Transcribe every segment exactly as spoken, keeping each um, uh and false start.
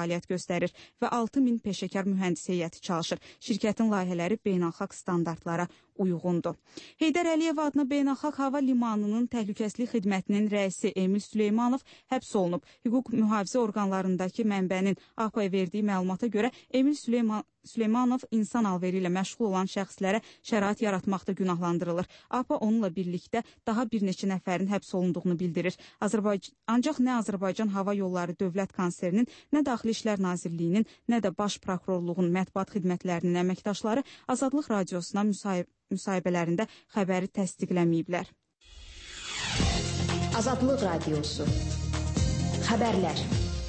fəaliyyət göstərir və altı min peşəkar mühəndis heyəti çalışır. Şirkətin layihələri beynəlxalq standartlara uyğundur. Heydər Əliyev adına beynəlxalq hava limanının təhlükəsizlik xidmətinin rəisi Emil Süleymanov həbs olunub. Hüquq mühafizə orqanlarındakı mənbənin A P A-ya verdiyi məlumata görə Emil Süleyman Süleymanov insan alveri ilə məşğul olan şəxslərə şərait yaratmaqda günahlandırılır. A P A onunla birlikdə daha bir neçə nəfərin həbs olunduğunu bildirir. Azərbaycan, ancaq nə Azərbaycan Hava Yolları Dövlət Konserinin, nə Daxili İşlər Nazirliyinin, nə də Baş Prokurorluğun mətbuat xidmətlərinin əməkdaşları Azadlıq Radiosuna müsahib müsahibələrində xəbəri təsdiqləməyiblər. Azadlıq Radiosu. Xəbərlər.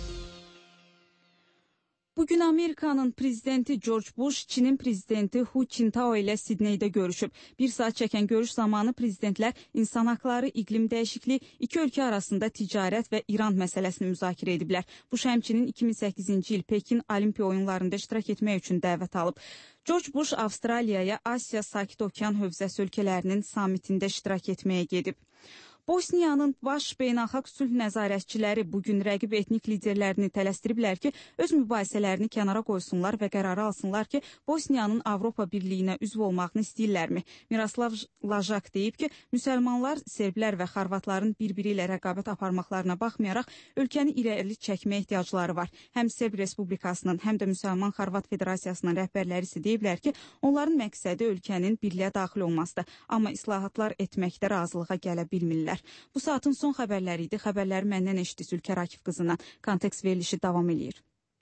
Bugün Amerikanın prezidenti George Bush, Çinin prezidenti Hu Jintao ilə Sidneydə görüşüb. Bir saat çəkən görüş zamanı prezidentlər insan haqları, iqlim dəyişikliyi, iki ölkə arasında ticarət və İran məsələsini müzakirə ediblər. Bush həmçinin iki min səkkizinci il Pekin Olimpiya oyunlarında iştirak etmək üçün dəvət alıb. George Bush Avstraliyaya, Asiya Sakit Okean hövzəsi ölkələrinin samitində iştirak etməyə gedib. Bosniyanın baş beynəlxalq sülh nəzarətçiləri bugün rəqib etnik liderlərini tələsdiriblər ki, öz mübahisələrini kənara qoysunlar və qərarı alsınlar ki, Bosniyanın Avropa Birliyinə üzv olmağını istəyirlərmi? Miroslav Lajak deyib ki, müsəlmanlar, serblər və xorvatların bir-biri ilə rəqabət aparmaqlarına baxmayaraq, ölkəni irəli çəkməyə ehtiyacları var. Həm Serb Respublikasının, həm də Müsəlman Xorvat Federasiyasının rəhbərləri isə deyiblər ki, onların məqsədi ölkənin birliyə daxil olmasıdır, amma islahatlar etməkdə razılığa gələ bilmirlər. Bu saatın son xəbərləri idi. Xəbərləri məndən eşitdi Zülkər Akif qızından. Kontekst verilişi davam edir.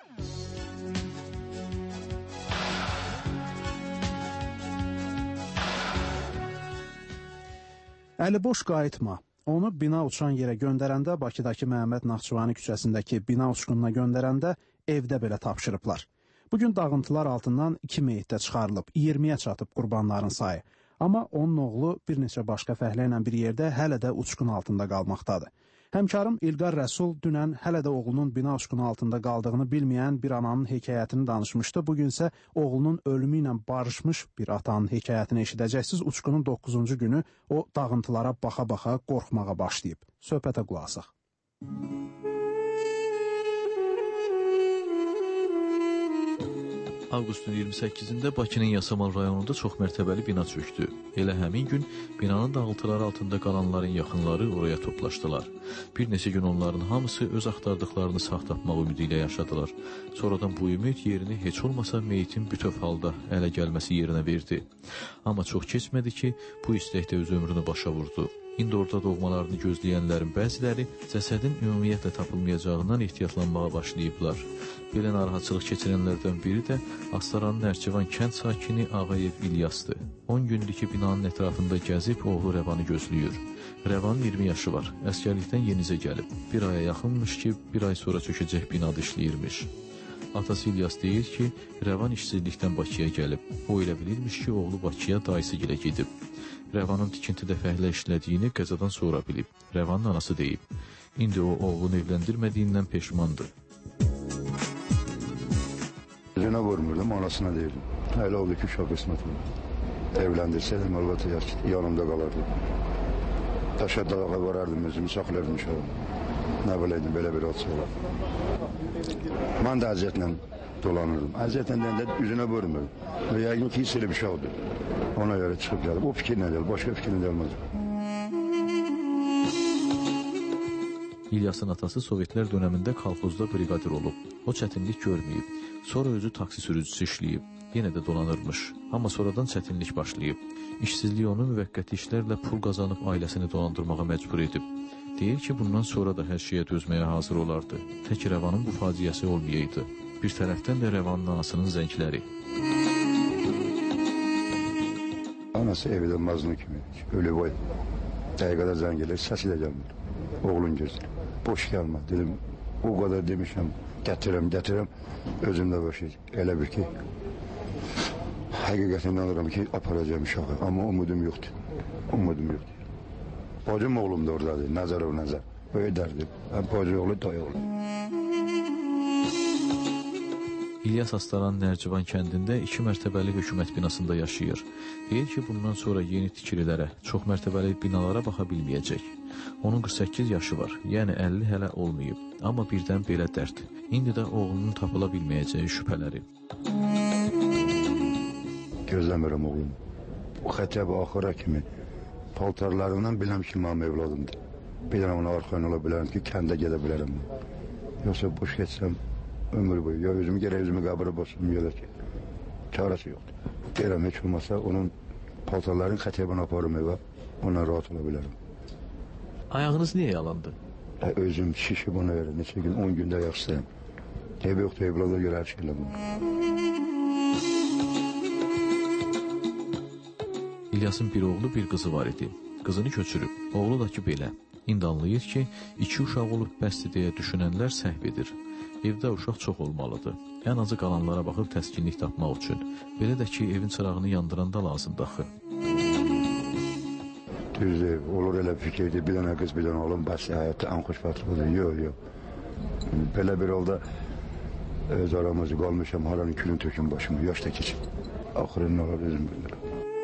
Əli boş qayıtma. Onu bina uçan yerə göndərəndə, Bakıdakı Məhəmməd Naxçıvani küçəsindəki bina uçqununa göndərəndə evdə belə tapşırıblar. Bugün dağıntılar altından iki meyit də çıxarılıb, iyirmiyə çatıb qurbanların sayı. Amma onun oğlu bir neçə başqa fəhlə ilə bir yerdə hələ də uçqun altında qalmaqdadır. Həmkarım İlqar Rəsul dünən hələ də oğlunun bina uçqunu altında qaldığını bilməyən bir ananın hekayətini danışmışdı. Bugün isə oğlunun ölümü ilə barışmış bir atanın hekayətini eşidəcəksiniz. Uçqunun doqquzuncu günü o dağıntılara baxa-baxa qorxmağa başlayıb. Söhbətə qulaq asaq. Avqustun iyirmi səkkizində Bakının Yasamal rayonunda çoxmərtəbəli bina çökdü. Elə həmin gün binanın dağıntıları altında qalanların yaxınları oraya toplaşdılar. Bir neçə gün onların hamısı öz axtardıqlarını sağ tapmaq ümidi ilə yaşadılar. Sonradan bu ümid yerini heç olmasa meyitin bütöv halda ələ gəlməsi yerinə verdi. Amma çox keçmədi ki, bu istəkdə öz ömrünü başa vurdu. İndi orada doğmalarını gözləyənlərin bəziləri cəsədin ümumiyyətlə tapılmayacağından ehtiyatlanmağa başlayıblar. Belə narahatçılıq keçirənlərdən biri də Astaranın Nərçivan kənd sakini Ağayev İlyasdır. on gündür ki, binanın ətrafında gəzib oğlu Rəvanı gözləyir. Rəvanın iyirmi yaşı var, əskərlikdən yenicə gəlib. Bir aya yaxınmış ki, bir ay sonra çökəcək binada işləyirmiş. Atası İlyas deyir ki, Rəvan işsizlikdən Bakıya gəlib. O elə bilirmiş ki, oğlu Bakıya dayısı gilə gedib. Rəvanın tikintidə fəhlə işlədiyini qəzadan sonra bilib. Rəvanın anası deyib. İndi o oğlunu evləndirmədiyindən peşmandır. Üzünə vurmurdum, anasına deyirdim. Elə oldu ki, uşaq qismət oldu. Evləndirsəydim, Allah yanımda qalardı. Daşa dalağa varardım, özümü saxlardım uşağım. Nə biləydim, belə bir hadsə olar. Mən də əziyyətlə dolanırdım. Əziyyətlə deyəndə üzünə vurmurdum. Və yəqin ki, hisseli bir uşaqdır. Ona görə çıxıb gəlib. O fikirlə deyil, başqa fikirlə deyilməz. İlyasın atası Sovetlər dönəmində kolxozda brigadir olub. O çətinlik görməyib. Sonra özü taksi sürücüsü işləyib. Yenə də dolanırmış. Amma sonradan çətinlik başlayıb. İşsizlik onu müvəqqəti işlərlə pul qazanıb ailəsini dolandırmağa məcbur edib. Deyir ki, bundan sonra da hər şeyə dözməyə hazır olardı. Tək Rəvanın bu faciəsi olmayaydı. Bir tərəfdən də Rəvanın anasının zəngləri. Anası evdə mazlum kimi, ölü boy. Dəqiqədə zəng gəlir, səsi də gəlmir. Oğlun gözlə. Boş gəlmə, dedim, o qədər demişəm, gətirəm, gətirəm, özümdə boş şey. Elə bir ki, həqiqətən inanıram ki, aparacağım uşağı, amma umudum yoxdur, umudum yoxdur. Bacım oğlum da oradadır, Nəzərov Nəzər, öydərdir, bacı oğlu, dayı oğlu. İlyas Astaran Nərcivan kəndində iki mərtəbəli hökumət binasında yaşayır. Deyir ki, bundan sonra yeni tikililərə, çox mərtəbəli binalara baxa bilməyəcək. Onun qırx səkkiz yaşı var, yəni əlli hələ olmayıb. Amma birdən belə dərd. İndi də oğlunun tapıla bilməyəcəyi şübhələri. Gözləmirəm oğlum. O xətəbi axıra kimi paltarlarından biləm ki, mənim evladımdır. Biləm ona arxayın ola bilərəm ki, kəndə gedə bilərəm. Yoxsa boş geçsəm ömür boyu. Ya özümü gərək özümü qəbirə basım, ya da ki, çarəsi yoxdur. Deyirəm, heç olmasa onun paltarların xətəbini aparım evə, ondan rahat ola bilərəm. Ayağınız niyə yalandı? Ə, özüm şişib ona görə, neçə gün, on gündə yaxşısıyım. Ev yoxdur, evlada görə hər şey elədim. İlyasın bir oğlu, bir qızı var idi. Qızını köçürüb, oğlu da ki belə. İndi anlayır ki, iki uşaq olub bəsdir deyə düşünənlər səhv edir. Evdə uşaq çox olmalıdır. Ən azı qalanlara baxıb təskinlik tapmaq üçün. Belə də ki, evin çırağını yandıranda lazımdır axı. Düzdür, olur elə fikirdir, bir dənə qız, bir dənə oğlum, bəs həyatda ən xoşbəxtlidir. Yox, yox. Belə bir olda öz aramızı qalmışam, haranın külün tökün başımı, yaş da keçib. Axırın nə olar özüm bilmirəm.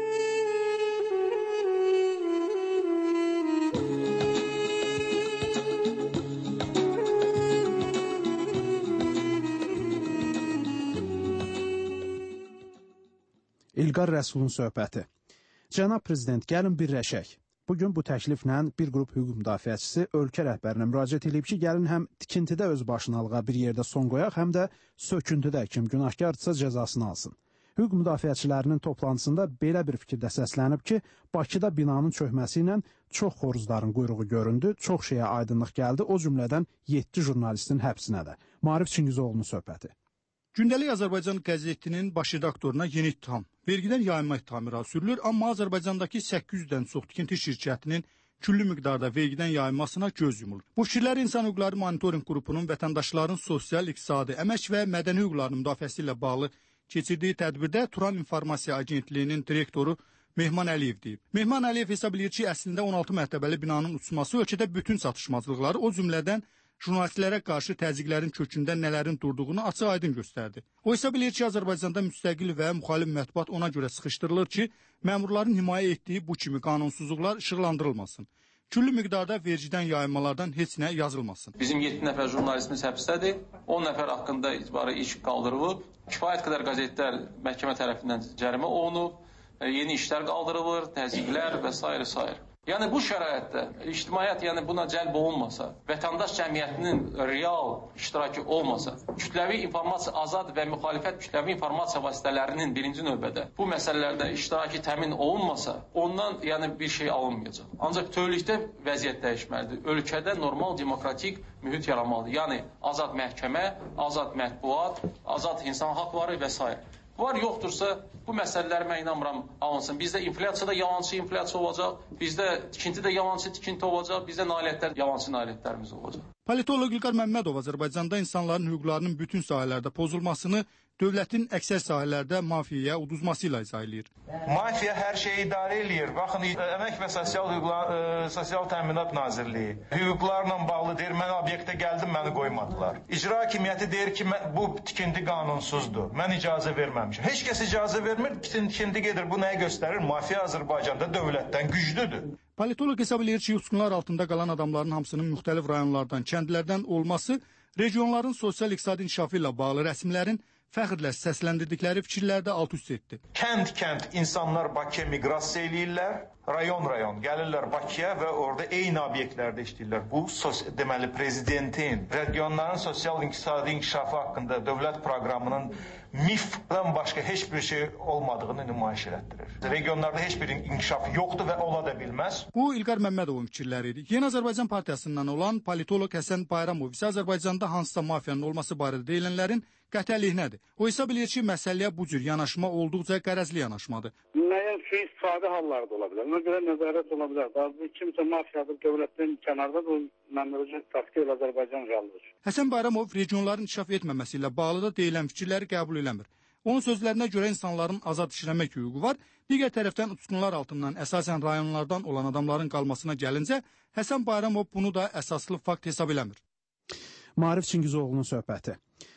İlqar Rəsulun söhbəti. Cənab Prezident, gəlin birləşək. Bugün bu təkliflə bir qrup hüquq müdafiəçisi ölkə rəhbərinə müraciət edib ki, gəlin həm tikintidə öz başınalığa bir yerdə son qoyaq, həm də söküntüdə kim günahkardırsa cəzasını alsın. Hüquq müdafiəçilərinin toplantısında belə bir fikirdə səslənib ki, Bakıda binanın çökməsi ilə çox xoruzların quyruğu göründü, çox şeyə aydınlıq gəldi, o cümlədən yeddi jurnalistin həbsinə də. Maarif Çingizoğlu'nun söhbəti. Gündəlik Azərbaycan qəzetinin baş redaktoruna yeni ittiham, vergidən yayınma ittihamı sürülür, amma Azərbaycandakı səkkiz yüzdən çox tikinti şirkətinin küllü miqdarda vergidən yayınmasına göz yumulur. Bu fikirlər İnsan Hüquqları Monitorinq qrupunun vətəndaşların sosial, iqtisadi, əmək və mədəni hüquqlarının müdafiəsi ilə bağlı keçirdiyi tədbirdə Turan İnformasiya Agentliyinin direktoru Mehman Əliyev deyib. Mehman Əliyev hesab edir ki, əslində on altı mərtəbəli binanın uçması ölkədə bütün çatışmazlıqları, o cümlədən jurnalistlərə qarşı təzyiqlərin kökündə nələrin durduğunu açıq-aydın göstərdi. O hesab edir ki, Azərbaycanda müstəqil və müxalif mətbuat ona görə sıxışdırılır ki, məmurların himayə etdiyi bu kimi qanunsuzluqlar işıqlandırılmasın. Küllü miqdarda vergidən yayınmalardan heç nə yazılmasın. Bizim yeddi nəfər jurnalistimiz həbsdədir, on nəfər haqqında icbari iş qaldırılıb, kifayət qədər qəzetlər məhkəmə tərəfindən cərimə olunub, yeni işlər qaldırılır, təzyiqlər və s. s. Yəni bu şəraitdə ictimaiyyət yəni buna cəlb olunmasa, vətəndaş cəmiyyətinin real iştirakı olmasa, kütləvi informasiya azad və müxalifət kütləvi informasiya vasitələrinin birinci növbədə bu məsələlərdə iştirakı təmin olunmasa, ondan yəni bir şey alınmayacaq. Ancaq bütövlükdə vəziyyət dəyişməlidir. Ölkədə normal demokratik mühit yaranmalıdır. Yəni azad məhkəmə, azad mətbuat, azad insan haqları və s. Var yoxdursa, bu məsələləri mən inanmıram alınsın. Bizdə inflyasiyada yalançı inflyasiya olacaq, bizdə tikintidə yalançı tikinti olacaq, bizdə nailiyyətlər yalançı nailiyyətlərimiz olacaq. Politolog İlqar Məmmədov Azərbaycanda insanların hüquqlarının bütün sahələrdə pozulmasını dövlətin əksər sahələrdə mafiyaya uduzması ilə izah edir. Mafiya hər şeyi idarə edir. Baxın, Əmək və Sosial Hüquqlar, ə, Sosial Təminat Nazirliyi hüquqlarla bağlı deyir, mən obyektə gəldim, məni qoymadılar. İcra hakimiyyəti deyir ki, mən, bu tikinti qanunsuzdur, mən icazə verməmişəm. Heç kəs icazə vermir, tikinti gedir. Bu nəyə göstərir? Mafiya Azərbaycanda dövlətdən güclüdür. Politolog hesab edir ki, uçqunlar altında qalan adamların hamısının müxtəlif rayonlardan, kəndlərdən olması regionların sosial-iqtisadi inkişafı ilə bağlı rəsmilərin fəxrlə səsləndirdikləri fikirlərdə alt-üst etdi. Kənd-kənd insanlar Bakıya miqrasiya eləyirlər, rayon-rayon gəlirlər Bakıya və orada eyni obyektlərdə işləyirlər. Bu, sos deməli, prezidentin regionların sosial-iqtisadi inkişafı haqqında dövlət proqramının mifdən başqa heç bir şey olmadığını nümayiş elətdirir. Regionlarda heç bir inkişaf yoxdur və ola da bilməz. Bu, İlqar Məmmədovun fikirləri idi. Yeni Azərbaycan Partiyasından olan politolog Həsən Bayramov isə Azərbaycanda hansısa mafiyanın olması barədə deyilənlərin qətəlliğinədir. O hesab edir ki, məsələyə bu cür yanaşma olduqca qərəzli yanaşmadır. Müəyyən sui-istifadə halları da ola bilər. Ona görə nəzarət ola bilər. Bazı kimsə mafiyadır, dövlətdən kənarda da məmurcu taktik ilə Azərbaycan qalır. Həsən Bayramov regionların inkişaf etməməsi ilə bağlı da deyilən fikirləri qəbul eləmir. Onun sözlərinə görə insanların azad işləmək hüququ var. Digər tərəfdən uçqunlar altından əsasən rayonlardan olan adamların qalmasına gəlincə, Həsən Bayramov bunu da əsaslı fakt hesab eləmir. Maarif Çingizoğlu'nun söhbəti.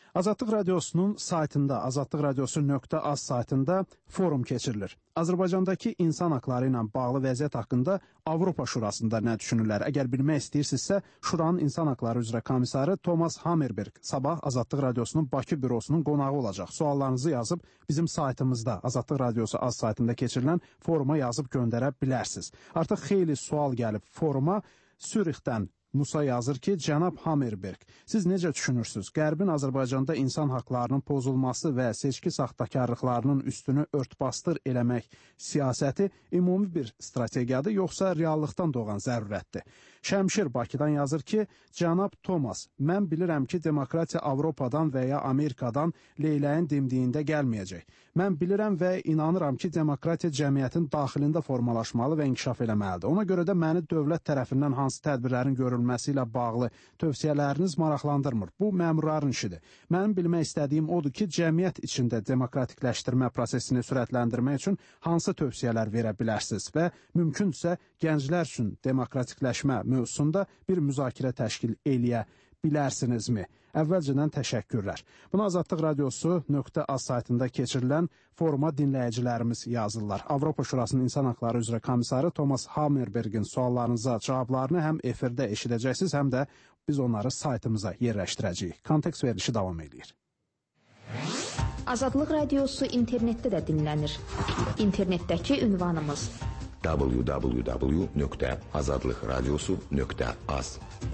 Azadlıq Radiosunun saytında, azadlıq radiosu nöqtə az saytında forum keçirilir. Azərbaycandakı insan haqları ilə bağlı vəziyyət haqqında Avropa Şurasında nə düşünürlər? Əgər bilmək istəyirsinizsə, Şuranın insan haqları üzrə komissarı Thomas Hammerberg sabah Azadlıq Radiosunun Bakı bürosunun qonağı olacaq. Suallarınızı yazıb bizim saytımızda, Azadlıq Radiosu az saytında keçirilən foruma yazıb göndərə bilərsiniz. Artıq xeyli sual gəlib foruma. Sürixdən Musa yazır ki, cənab Hammerberg, siz necə düşünürsünüz? Qərbin Azərbaycanda insan haqlarının pozulması və seçki saxtakarlıqlarının üstünü örtbasdır eləmək siyasəti ümumi bir strategiyadır, yoxsa reallıqdan doğan zərurətdir? Şəmşir Bakıdan yazır ki, cənab Thomas, mən bilirəm ki, demokratiya Avropadan və ya Amerikadan leyləyin dimdiyində gəlməyəcək. Mən bilirəm və inanıram ki, demokratiya cəmiyyətin daxilində formalaşmalı və inkişaf eləməlidir. Ona görə də məni dövlət tərəfindən hansı tədbirlərin görülməsi ilə bağlı tövsiyələriniz maraqlandırmır. Bu məmurların işidir. Mənim bilmək istədiyim odur ki, cəmiyyət içində demokratikləşdirmə prosesini sürətləndirmək üçün hansı tövsiyələr verə bilərsiniz və mümkünsə gənclər üçün demokratikləşmə mövzusunda bir müzakirə təşkil eləyə bilərsinizmi? Əvvəlcədən təşəkkürlər. Bunu Azadlıq Radiosu nöqtə az saytında keçirilən foruma dinləyicilərimiz yazırlar. Avropa Şurasının İnsan Haqları üzrə komissarı Thomas Hammerbergin suallarınıza cavablarını həm efirdə eşidəcəksiniz, həm də biz onları saytımıza yerləşdirəcəyik. Kontekst verilişi davam edir. Azadlıq Radiosu internetdə də dinlənir. İnternetdəki ünvanımız w w w nöqtə azadlıqradiosu nöqtə az.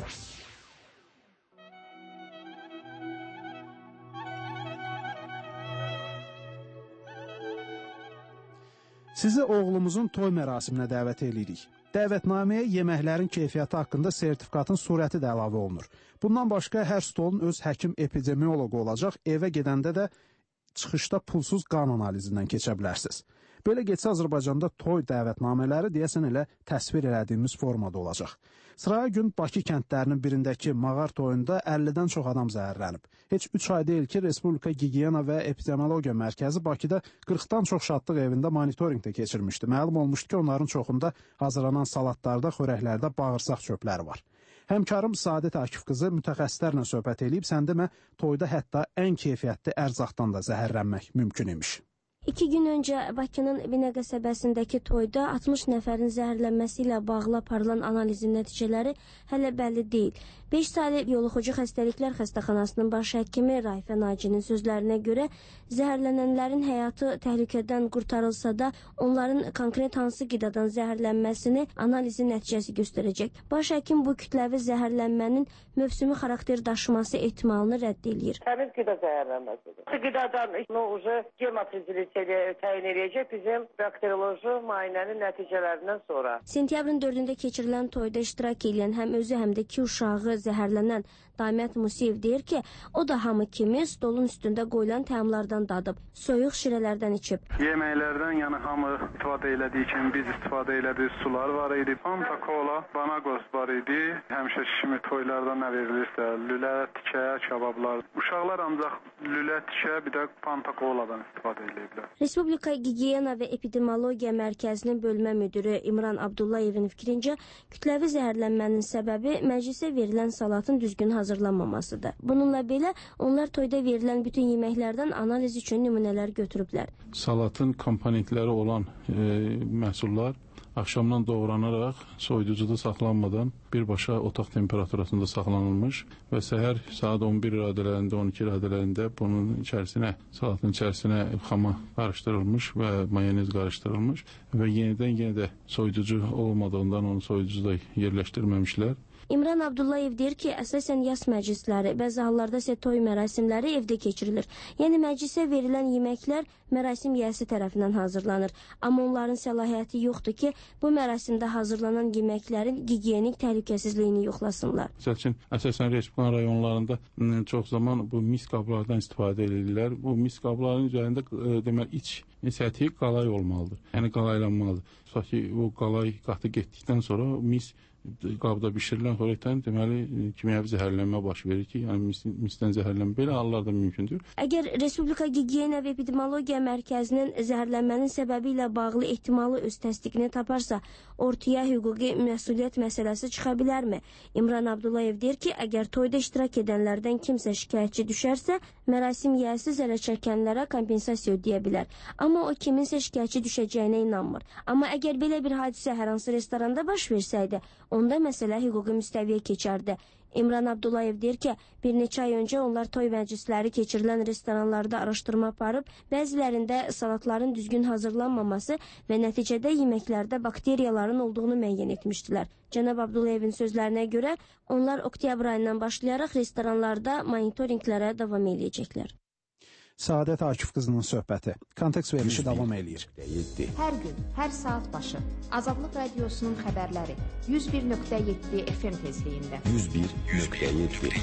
Sizi oğlumuzun toy mərasiminə dəvət edirik. Dəvətnaməyə yeməklərin keyfiyyəti haqqında sertifikatın surəti də əlavə olunur. Bundan başqa hər stolun öz həkim epidemioloqu olacaq, evə gedəndə də çıxışda pulsuz qan analizindən keçə bilərsiniz. Belə getsə Azərbaycanda toy dəvətnamələri deyəsən elə təsvir elədiyimiz formada olacaq. Sıraya gün Bakı kəndlərinin birindəki mağar toyunda əllidən çox adam zəhərlənib. Heç üç ay deyil ki, Respublika Gigiyena və Epidemiologiya Mərkəzi Bakıda qırxdan çox şadlıq evində monitorinqdə keçirmişdi. Məlum olmuşdu ki, onların çoxunda hazırlanan salatlarda, xörəklərdə bağırsaq çöpləri var. Həmkarım Sadət Akif qızı mütəxəssislərlə söhbət edib, sən demə, toyda hətta ən keyfiyyətli ərzaqdan da zəhərlənmək mümkün imiş. İki gün öncə Bakının Binə qəsəbəsindəki toyda altmış nəfərin zəhərlənməsi ilə bağlı aparılan analizin nəticələri hələ bəlli deyil. beş saylı yoluxucu xəstəliklər xəstəxanasının baş həkimi Raifə Nacinin sözlərinə görə zəhərlənənlərin həyatı təhlükədən qurtarılsa da onların konkret hansı qidadan zəhərlənməsini analizin nəticəsi göstərəcək. Baş həkim bu kütləvi zəhərlənmənin mövsümi xarakter daşıması ehtimalını rədd edir. Təmiz qida zəhərlənməsidir. Qidadan gematrizili təyin edəcək bizim bakterioloji müayinənin nəticələrindən sonra. Sentyabrın dördündə keçirilən toyda iştirak edən həm özü, həm də iki uşağı zəhərlənən Damiyyət Musiyev deyir ki, o da hamı kimi stolun üstündə qoyulan təamlardan dadıb, soyuq şirələrdən içib. Yeməklərdən, yəni hamı istifadə elədiyi kimi biz istifadə elədiyi sular var idi. Fanta, kola, banagos var idi. Həmişə kimi toylarda nə verilirsə, lülə, tikə, kabablar. Uşaqlar ancaq lülə, tikə, bir də fanta, koladan istifadə edirlər. Respublika Gigiyena və Epidemiologiya Mərkəzinin bölmə müdürü İmran Abdullayevin fikrincə, kütləvi zəhərlənmənin səbəbi məclisə verilən salatın düzgün hazırlanmamasıdır. Bununla belə, onlar toyda verilən bütün yeməklərdən analiz üçün nümunələr götürüblər. Salatın komponentləri olan e, məhsullar axşamdan doğranaraq soyuducuda saxlanmadan birbaşa otaq temperaturasında saxlanılmış və səhər saat on bir radələrində, on iki radələrində bunun içərisinə, salatın içərisinə xama qarışdırılmış və mayonez qarışdırılmış və yenidən yenə də soyuducu olmadığından onu soyuducuda yerləşdirməmişlər. İmran Abdullayev deyir ki, əsasən yas məclisləri, bəzi hallarda isə toy mərasimləri evdə keçirilir. Yəni məclisə verilən yeməklər mərasim yiyəsi tərəfindən hazırlanır. Amma onların səlahiyyəti yoxdur ki, bu mərasimdə hazırlanan yeməklərin gigiyenik təhlükəsizliyini yoxlasınlar. Məsəl üçün, əsasən Respublika rayonlarında çox zaman bu mis qablardan istifadə edirlər. Bu mis qabların üzərində e, deməli iç səthi qalay olmalıdır. Yəni qalaylanmalıdır. Tutaq ki, bu qalay qatı getdikdən sonra mis qabda bişirilən xörəkdən deməli kimyəvi zəhərlənmə baş verir ki, yəni mis, misdən zəhərlənmə belə hallarda mümkündür. Əgər Respublika Gigiyena və Epidemiologiya Mərkəzinin zəhərlənmənin səbəbi ilə bağlı ehtimalı öz təsdiqini taparsa, ortaya hüquqi məsuliyyət məsələsi çıxa bilərmi? İmran Abdullayev deyir ki, əgər toyda iştirak edənlərdən kimsə şikayətçi düşərsə, mərasim yiyəsi zərər çəkənlərə kompensasiya ödəyə bilər. Amma o kiminsə şikayətçi düşəcəyinə inanmır. Amma əgər belə bir hadisə hər hansı restoranda baş versəydi, onda məsələ hüquqi müstəviyə keçərdi. İmran Abdullayev deyir ki, bir neçə ay öncə onlar toy məclisləri keçirilən restoranlarda araşdırma aparıb, bəzilərində salatların düzgün hazırlanmaması və nəticədə yeməklərdə bakteriyaların olduğunu müəyyən etmişdilər. Cənab Abdullayevin sözlərinə görə, onlar oktyabr ayından başlayaraq restoranlarda monitorinqlərə davam edəcəklər. Səadət Akif qızının söhbəti. Kontekst verilişi davam eləyir. Hər gün, hər saat başı Azadlıq Radiosunun xəbərləri yüz bir nöqtə yeddi F M tezliyində. yüz bir nöqtə yeddi.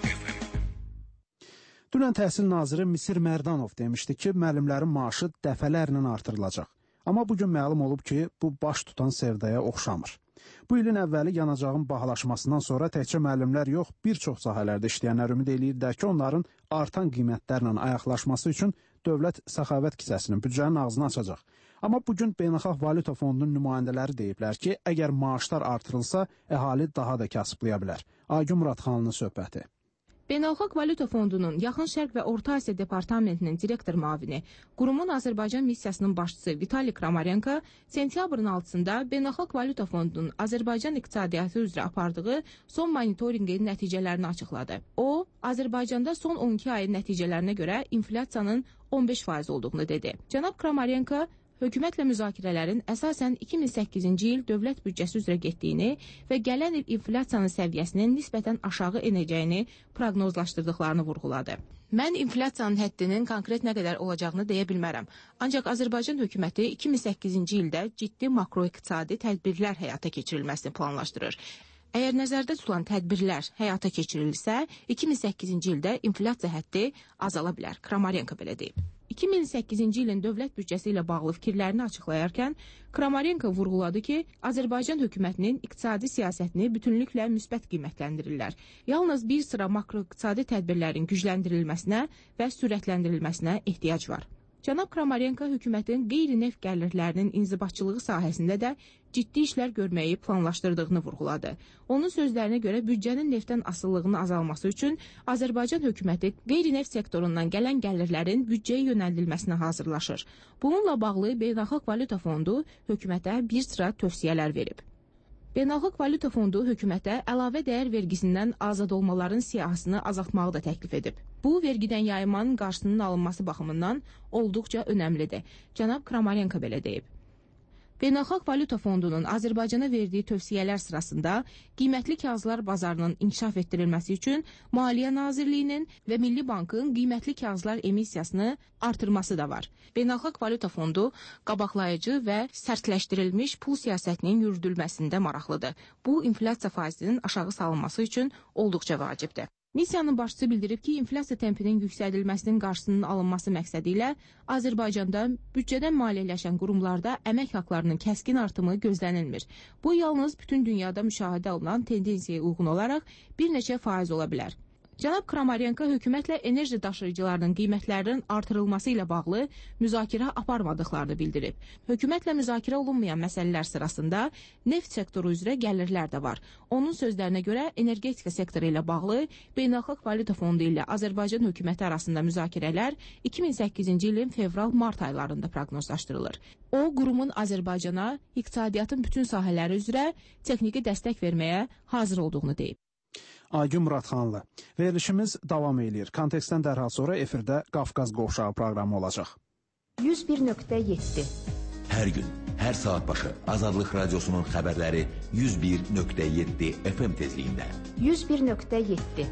Dünən Təhsil Naziri Misir Mərdanov demişdi ki, müəllimlərin maaşı dəfələrlə artırılacaq. Amma bugün məlum olub ki, bu baş tutan sevdaya oxşamır. Bu ilin əvvəli yanacağın bahalaşmasından sonra təkcə müəllimlər yox, bir çox sahələrdə işləyənlər ümid eləyirlər ki, onların artan qiymətlərlə ayaqlaşması üçün dövlət səxavət kisəsinin, büdcənin ağzını açacaq. Amma bugün Beynəlxalq Valyuta Fondunun nümayəndələri deyiblər ki, əgər maaşlar artırılsa, əhali daha da kasıblaya bilər. Aygün Muradxanlının söhbəti. Beynəlxalq Valyuta Fondunun Yaxın Şərq və Orta Asiya Departamentinin direktor müavini, qurumun Azərbaycan missiyasının başçısı Vitali Kramarenko sentyabrın altısında Beynəlxalq Valyuta Fondunun Azərbaycan iqtisadiyyatı üzrə apardığı son monitorinqin nəticələrini açıqladı. O, Azərbaycanda son on iki ayın nəticələrinə görə inflyasiyanın on beş faiz olduğunu dedi. Cənab Kramarenko, hökumətlə müzakirələrin əsasən iki min səkkizinci il dövlət büdcəsi üzrə getdiyini və gələn il inflyasiyanın səviyyəsinin nisbətən aşağı enəcəyini proqnozlaşdırdıqlarını vurğuladı. Mən inflyasiyanın həddinin konkret nə qədər olacağını deyə bilmərəm. Ancaq Azərbaycan hökuməti iki min səkkizinci ildə ciddi makroiqtisadi tədbirlər həyata keçirilməsini planlaşdırır. Əgər nəzərdə tutulan tədbirlər həyata keçirilsə, iki min səkkizinci ildə inflyasiya həddi azala bilər. Kramarenko belə deyib. iki min səkkizinci ilin dövlət büdcəsi ilə bağlı fikirlərini açıqlayarkən, Kramarenko vurğuladı ki, Azərbaycan hökumətinin iqtisadi siyasətini bütünlüklə müsbət qiymətləndirirlər. Yalnız bir sıra makroiqtisadi tədbirlərin gücləndirilməsinə və sürətləndirilməsinə ehtiyac var. Cənab Kramarenko hökumətin qeyri-neft gəlirlərinin inzibatçılığı sahəsində də ciddi işlər görməyi planlaşdırdığını vurğuladı. Onun sözlərinə görə büdcənin neftdən asılılığının azalması üçün Azərbaycan hökuməti qeyri-neft sektorundan gələn gəlirlərin büdcəyə yönəldilməsinə hazırlaşır. Bununla bağlı Beynəlxalq Valyuta Fondu hökumətə bir sıra tövsiyələr verib. Beynəlxalq Valyuta Fondu hökumətə əlavə dəyər vergisindən azad olmaların siyahısını azaltmağı da təklif edib. Bu, vergidən yayılmanın qarşısının alınması baxımından olduqca önəmlidir. Cənab Kramarenko belə deyib. Beynəlxalq Valyuta Fondunun Azərbaycana verdiyi tövsiyələr sırasında qiymətli kağızlar bazarının inkişaf etdirilməsi üçün Maliyyə Nazirliyinin və Milli Bankın qiymətli kağızlar emissiyasını artırması da var. Beynəlxalq Valyuta Fondu qabaqlayıcı və sərtləşdirilmiş pul siyasətinin yürüdülməsində maraqlıdır. Bu, inflyasiya faizinin aşağı salınması üçün olduqca vacibdir. Missiyanın başçısı bildirib ki, inflyasiya tempinin yüksədilməsinin qarşısının alınması məqsədi ilə Azərbaycanda büdcədən maliyyələşən qurumlarda əmək haqlarının kəskin artımı gözlənilmir. Bu, yalnız bütün dünyada müşahidə olunan tendensiyaya uyğun olaraq bir neçə faiz ola bilər. Cənab Kramarenko hökumətlə enerji daşıyıcılarının qiymətlərinin artırılması ilə bağlı müzakirə aparmadıqlarını bildirib. Hökumətlə müzakirə olunmayan məsələlər sırasında neft sektoru üzrə gəlirlər də var. Onun sözlərinə görə energetika sektoru ilə bağlı Beynəlxalq Valyuta Fondu ilə Azərbaycan hökuməti arasında müzakirələr iki min səkkizinci ilin fevral-mart aylarında proqnozlaşdırılır. O, qurumun Azərbaycana iqtisadiyyatın bütün sahələri üzrə texniki dəstək verməyə hazır olduğunu deyib. Aygün Muradxanlı. Verilişimiz davam eləyir. Kontekstdən dərhal sonra efirdə Qafqaz Qovşağı proqramı olacaq. yüz bir nöqtə yeddi. Hər gün, hər saat başı Azadlıq Radiosunun xəbərləri yüz bir nöqtə yeddi F M tezliyində. yüz bir nöqtə yeddi.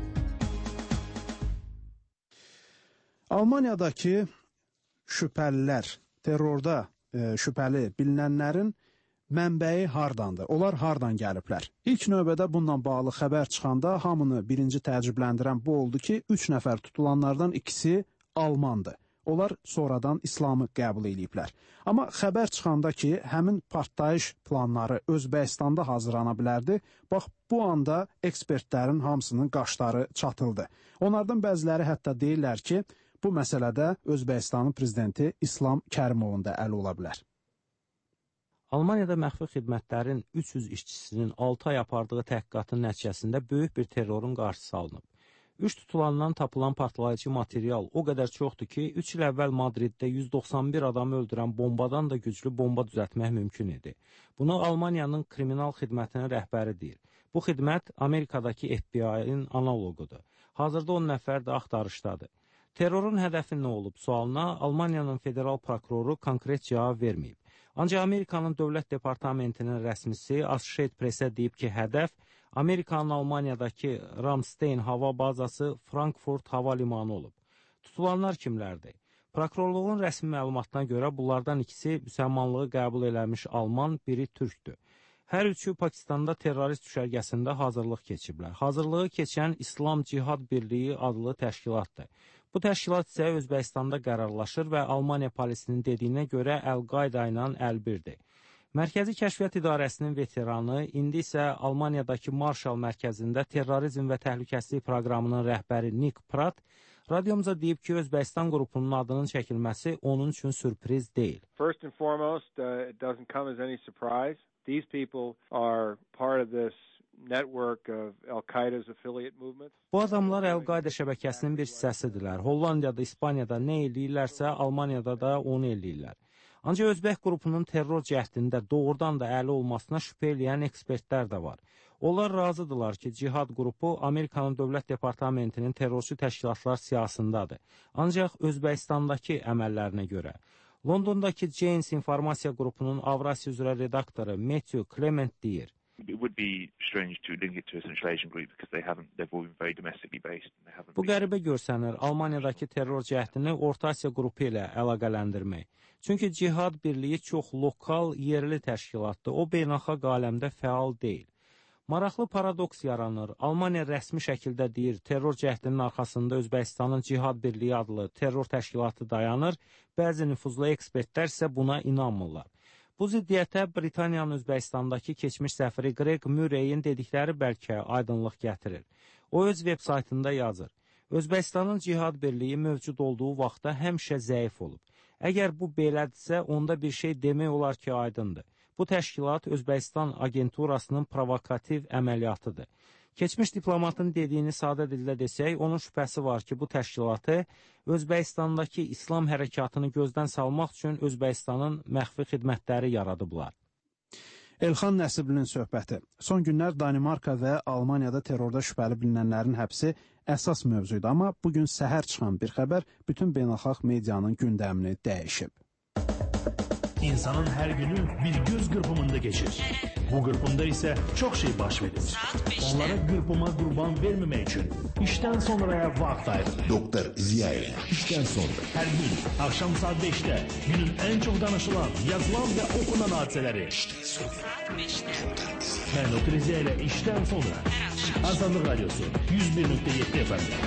Almaniyadakı şübhəlilər, terrorda e, şübhəli bilinənlərin mənbəyi hardandır? Onlar hardan gəliblər? İlk növbədə bununla bağlı xəbər çıxanda hamını birinci təəccübləndirən bu oldu ki, üç nəfər tutulanlardan ikisi Almandır. Onlar sonradan İslamı qəbul ediblər. Amma xəbər çıxanda ki, həmin partlayış planları Özbəkistanda hazırlana bilərdi, bax bu anda ekspertlərin hamısının qaşları çatıldı. Onlardan bəziləri hətta deyirlər ki, bu məsələdə Özbəkistanın prezidenti İslam Kərimovun da əli ola bilər. Almaniyada məxfi xidmətlərin üç yüz işçisinin altı ay apardığı təhqiqatın nəticəsində böyük bir terrorun qarşısı alınıb. Üç tutulandan tapılan partlayıcı material o qədər çoxdur ki, üç il əvvəl Madriddə yüz doxsan bir adamı öldürən bombadan da güclü bomba düzəltmək mümkün idi. Bunu Almaniyanın kriminal xidmətinin rəhbəri deyir. Bu xidmət Amerikadakı F B I-nin analogudur. Hazırda on nəfər də axtarışdadır. Terrorun hədəfi nə olub sualına Almaniyanın federal prokuroru konkret cavab verməyib. Ancaq Amerikanın Dövlət Departamentinin rəsmisi Associated Press-ə deyib ki, hədəf Amerikanın Almaniyadakı Ramstein hava bazası Frankfurt hava limanı olub. Tutulanlar kimlərdir? Prokurorluğun rəsmi məlumatına görə bunlardan ikisi müsəlmanlığı qəbul eləmiş Alman, biri Türkdür. Hər üçü Pakistanda terrorist düşərgəsində hazırlıq keçiblər. Hazırlığı keçən İslam Cihad Birliyi adlı təşkilatdır. Bu təşkilat isə Özbəkistanda qərarlaşır və Almaniya polisinin dediyinə görə Əl-Qayda ilə əlbirdir. Mərkəzi Kəşfiyyat İdarəsinin veteranı, indi isə Almaniyadakı Marshall mərkəzində terrorizm və təhlükəsizlik proqramının rəhbəri Nick Pratt radiomuza deyib ki, Özbəkistan qrupunun adının çəkilməsi onun üçün sürpriz deyil. First and foremost, uh, it doesn't come as any surprise. These people are part of this network of Al-Qaeda's affiliate movements. Bu adamlar Əl-Qayda şəbəkəsinin bir hissəsidirlər. Hollandiyada, İspaniyada nə eləyirlərsə, Almaniyada da onu eləyirlər. Ancaq Özbək qrupunun terror cəhdində doğrudan da əli olmasına şübhə eləyən ekspertlər də var. Onlar razıdırlar ki, Cihad qrupu Amerikanın Dövlət Departamentinin terrorçu təşkilatlar siyasındadır. Ancaq Özbəkistandakı əməllərinə görə. Londondakı Janes informasiya qrupunun Avrasiya üzrə redaktoru Matthew Clement deyir. Bu qəribə görsənir Almaniyadakı terror cəhdini Orta Asiya qrupu ilə əlaqələndirmək. Çünki Cihad Birliyi çox lokal, yerli təşkilatdır. O, beynəlxalq aləmdə fəal deyil. Maraqlı paradoks yaranır. Almaniya rəsmi şəkildə deyir, terror cəhdinin arxasında Özbəkistanın Cihad Birliyi adlı terror təşkilatı dayanır. Bəzi nüfuzlu ekspertlər isə buna inanmırlar. Bu ziddiyyətə Britaniyanın Özbəkistandakı keçmiş səfiri Greg Murray'in dedikləri bəlkə aydınlıq gətirir. O öz veb saytında yazır. Özbəkistanın Cihad Birliyi mövcud olduğu vaxtda həmişə zəif olub. Əgər bu belədirsə, onda bir şey demək olar ki, aydındır. Bu təşkilat Özbəkistan agenturasının provokativ əməliyyatıdır. Keçmiş diplomatın dediyini sadə dildə desək, onun şübhəsi var ki, bu təşkilatı Özbəkistandakı İslam hərəkatını gözdən salmaq üçün Özbəkistanın məxfi xidmətləri yaradıblar. Elxan Nəsiblinin söhbəti. Son günlər Danimarka və Almaniyada terrorda şübhəli bilinənlərin həbsi əsas mövzuydu, amma bugün səhər çıxan bir xəbər bütün beynəlxalq medianın gündəmini dəyişib. İnsanın her günü bir göz kırpımında geçir. Bu kırpımda ise çok şey baş verir. Onlara kırpıma kurban vermemek için işten sonraya vakit ayırın. Doktor Ziya ile işten sonra. Her gün akşam saat beşte günün en çok danışılan, yazılan ve okunan hadiseleri. İşten sonra. Ben Doktor Ziya ile işten sonra. Azadlık Radyosu yüz bir nokta yedi F M'de.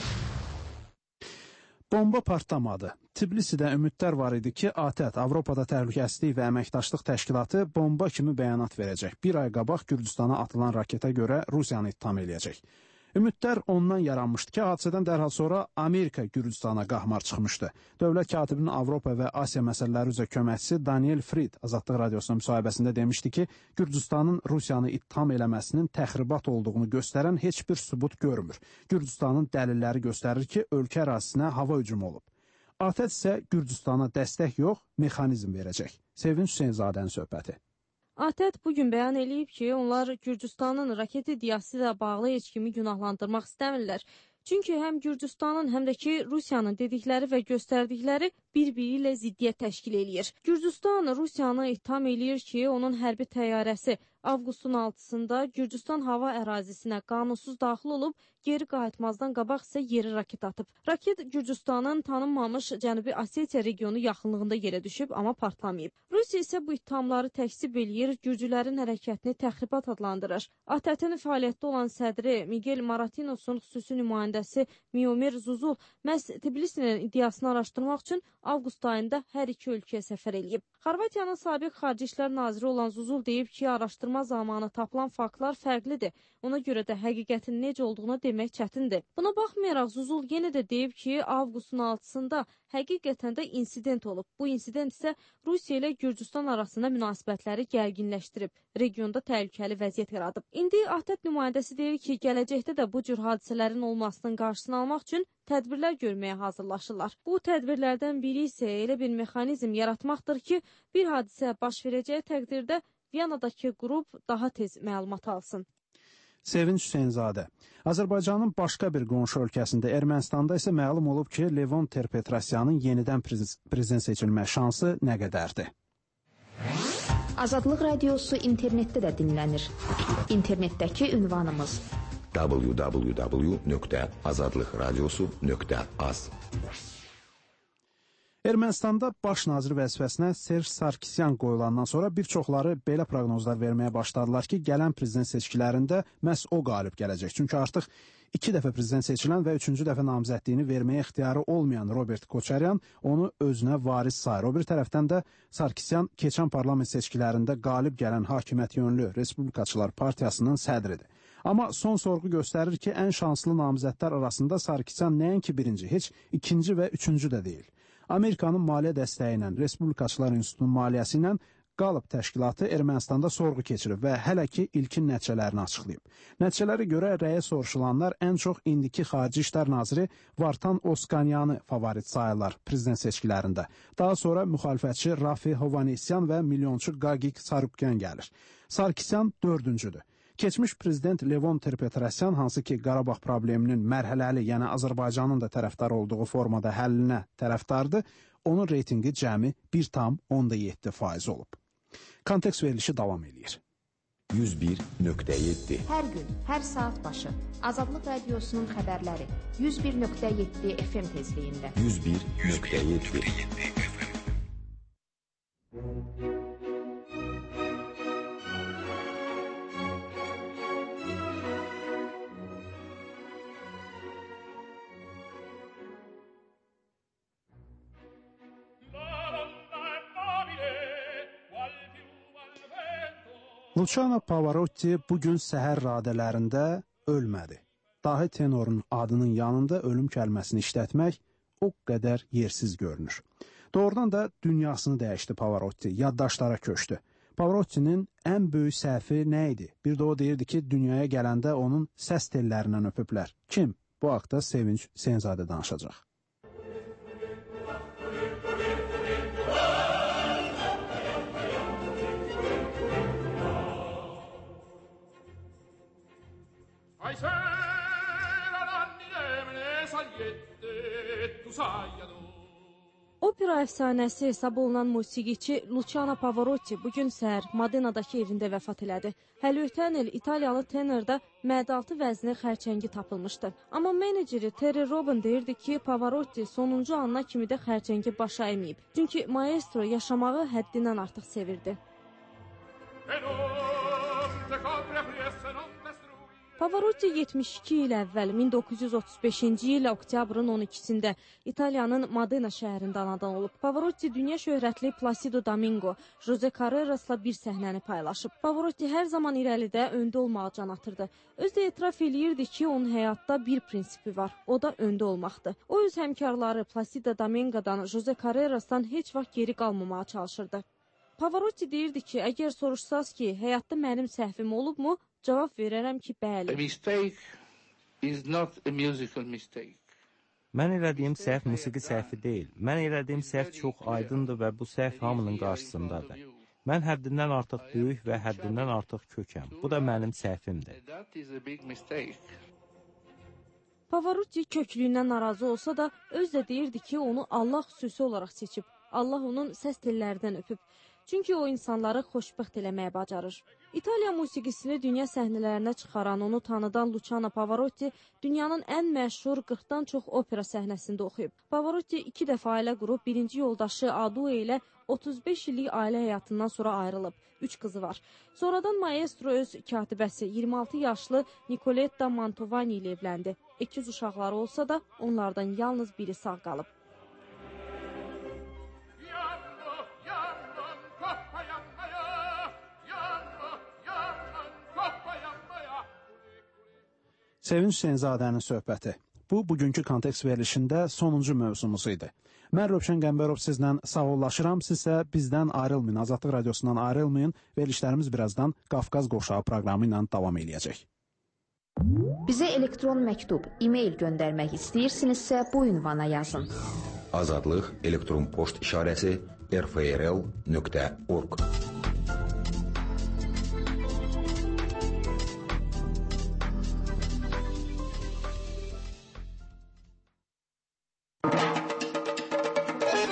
Bomba partlamadı. Tbilisidə ümidlər var idi ki, ATƏT, Avropada Təhlükəsizlik və Əməkdaşlıq Təşkilatı bomba kimi bəyanat verəcək. Bir ay qabaq Gürcüstana atılan raketə görə Rusiyanı ittiham eləyəcək. Ümidlər ondan yaranmışdı ki, hadisədən dərhal sonra Amerika Gürcüstana qahmar çıxmışdı. Dövlət katibinin Avropa və Asiya məsələləri üzrə köməkçisi Daniel Fried Azadlıq Radiosunun müsahibəsində demişdi ki, Gürcüstanın Rusiyanı ittiham eləməsinin təxribat olduğunu göstərən heç bir sübut görmür. Gürcüstanın dəlilləri göstərir ki, ölkə ərazisinə hava hücumu olub. ATƏT isə Gürcüstana dəstək yox, mexanizm verəcək. Sevinç Hüseynzadənin söhbəti. ATƏT bugün bəyan eləyib ki, onlar Gürcüstanın raket iddiası ilə bağlı heç kimi günahlandırmaq istəmirlər. Çünki həm Gürcüstanın, həm də ki, Rusiyanın dedikləri və göstərdikləri bir-biri ilə ziddiyyət təşkil eləyir. Gürcüstan Rusiyanı ittiham eləyir ki, onun hərbi təyyarəsi avqustun altısında Gürcüstan hava ərazisinə qanunsuz daxil olub, geri qayıtmazdan qabaq isə yeri raket atıb. Raket Gürcüstanın tanınmamış Cənubi Osetiya regionu yaxınlığında yerə düşüb, amma partlamayıb. Rusiya isə bu ittihamları təkzib eləyir, gürcülərin hərəkətini təxribat adlandırır. A T T-nin fəaliyyətdə olan sədri Miguel Maratinos'un xüsusi nümayəndəsi Miomir Zuzul məhz Tbilisinin iddiasını araşdırmaq üçün avqust ayında hər iki ölkəyə səfər eləyib. Xorvatiyanın sabiq xarici işlər naziri olan Zuzul deyib ki, araşdırma zamanı tapılan faktlar fərqlidir. Ona görə də həqiqətin necə olduğunu demək çətindir. Buna baxmayaraq Zuzul yenə də deyib ki, avqustun altısında həqiqətən də insident olub. Bu insident isə Rusiya ilə Gürcüstan arasında münasibətləri gərginləşdirib, regionda təhlükəli vəziyyət yaradıb. İndi A T T nümayəndəsi deyir ki, gələcəkdə də bu cür hadisələrin olmasının qarşısını almaq üçün tədbirlər görməyə hazırlaşırlar. Bu tədbirlərdən biri isə elə bir mexanizm yaratmaqdır ki, bir hadisə baş verəcəyi təqdirdə Viyanadakı qrup daha tez məlumat alsın. Sevinç Hüseynzadə. Azərbaycanın başqa bir qonşu ölkəsində Ermənistanda isə məlum olub ki, Levon Ter-Petrosyanın yenidən prezident seçilmə şansı nə qədərdir? Azadlıq radiosu internetdə də dinlənir. İnternetdəki ünvanımız w w w nöqtə azadlıq radiosu nöqtə az. Ermənistanda baş nazir vəzifəsinə Serj Sarkisyan qoyulandan sonra bir çoxları belə proqnozlar verməyə başladılar ki, gələn prezident seçkilərində məhz o qalib gələcək. Çünki artıq iki dəfə prezident seçilən və üçüncü dəfə namizədliyini verməyə ixtiyarı olmayan Robert Koçaryan onu özünə varis sayır. O bir tərəfdən də Sarkisyan keçən parlament seçkilərində qalib gələn hakimiyyət yönlü Respublikaçılar Partiyasının sədridir. Amma son sorğu göstərir ki, ən şanslı namizədlər arasında Sarkisyan nəinki birinci, heç ikinci və üçüncü də deyil. Amerikanın maliyyə dəstəyi ilə, Respublikaçılar İnstitutunun maliyyəsi ilə Qalıb təşkilatı Ermənistanda sorğu keçirib və hələ ki ilkin nəticələrini açıqlayıb. Nəticələrə görə rəyə soruşulanlar ən çox indiki Xarici İşlər Naziri Vartan Oskanyanı favorit sayırlar prezident seçkilərində. Daha sonra müxalifətçi Rafi Hovanesyan və milyonçu Qagik Sarukyan gəlir. Sarkisyan dördüncüdür. Keçmiş prezident Levon Ter-Petrosyan, hansı ki Qarabağ probleminin mərhələli, yəni Azərbaycanın da tərəfdar olduğu formada həllinə tərəfdardır, onun reytingi cəmi bir tam onda yeddi faiz olub. Kontekst verilişi davam edir. yüz bir nöqtə yeddi Hər gün, hər saat başı Azadlıq Radiosunun xəbərləri yüz bir nöqtə yeddi F M tezliyində. yüz bir nöqtə yeddi Luciano Pavarotti bugün səhər radələrində ölmədi. Dahi tenorun adının yanında ölüm kəlməsini işlətmək o qədər yersiz görünür. Doğrudan da dünyasını dəyişdi Pavarotti, yaddaşlara köçdü. Pavarottinin ən böyük səhvi nə idi? Bir də o deyirdi ki, dünyaya gələndə onun səs tellərindən öpüblər. Kim? Bu haqda Sevinç Hüseynzadə danışacaq. Opera əfsanəsi hesab olunan musiqiçi Luciano Pavarotti bugün səhər Modenadakı evində vəfat elədi. Hələ ötən il İtaliyalı tenorda məədaltı vəzni xərçəngi tapılmışdı. Amma meneceri Terry Robin deyirdi ki, Pavarotti sonuncu anına kimi də xərçəngi başa əyməyib. Çünki maestro yaşamağı həddindən artıq sevirdi. Pavarotti yetmiş iki il əvvəl min doqquz yüz otuz beşinci il oktyabrın on ikisində İtaliyanın Modena şəhərində anadan olub. Pavarotti dünya şöhrətli Placido Domingo, Jose Carreras'la bir səhnəni paylaşıb. Pavarotti hər zaman irəlidə, öndə olmağa can atırdı. Özü də etiraf eləyirdi ki, onun həyatda bir prinsipi var, o da öndə olmaqdır. O öz həmkarları Placido Domingo'dan, Jose Carreras'dan heç vaxt geri qalmamağa çalışırdı. Pavarotti deyirdi ki, əgər soruşsaz ki, həyatda mənim səhvim olubmu? Cavab verərəm ki, bəli. Mən elədiyim səhv musiqi səhvi deyil. Mən elədiyim səhv çox aydındır və bu səhv hamının qarşısındadır. Mən həddindən artıq böyük və həddindən artıq kökəm. Bu da mənim səhvimdir. Pavarotti köklüyündən narazı olsa da, öz də deyirdi ki, onu Allah xüsusi olaraq seçib. Allah onun səs tellərindən öpüb. Çünki o insanları xoşbəxt eləməyə bacarır. İtaliya musiqisini dünya səhnələrinə çıxaran, onu tanıdan Luciano Pavarotti dünyanın ən məşhur qırxdan çox opera səhnəsində oxuyub. Pavarotti iki dəfə ailə qurub, birinci yoldaşı Adue ilə otuz beş illik ailə həyatından sonra ayrılıb. Üç qızı var. Sonradan maestro öz katibəsi iyirmi altı yaşlı Nicoletta Mantovani ilə evləndi. İkiz uşaqları olsa da onlardan yalnız biri sağ qalıb. Sevinç Hüseynzadənin söhbəti. Bu, bugünkü kontekst verilişində sonuncu mövzumuz idi. Mən Rövşən Qəmbərov sizlə sağollaşıram. Siz isə bizdən ayrılmayın, Azadlıq Radiosundan ayrılmayın. Verilişlərimiz birazdan Qafqaz Qoşağı proqramı ilə davam eləyəcək. Bizə elektron məktub, e-mail göndərmək istəyirsinizsə bu ünvana yazın. Azadlıq elektron poçt işarəsi r f r l nöqtə org